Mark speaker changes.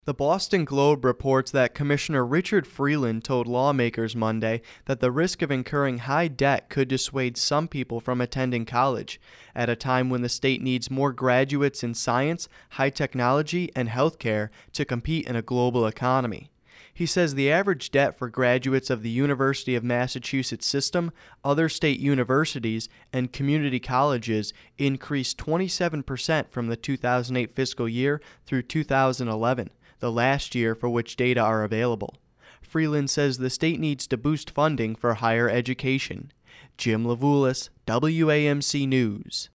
Speaker 1: The Boston Globe reports that Commissioner Richard Freeland told lawmakers Monday that the risk of incurring high debt could dissuade some people from attending college, at a time when the state needs more graduates in science, high technology, and healthcare to compete in a global economy. He says the average debt for graduates of the University of Massachusetts system, other state universities, and community colleges increased 27% from the 2008 fiscal year through 2011. The last year for which data are available. Freeland says the state needs to boost funding for higher education. Jim Levulis, WAMC News.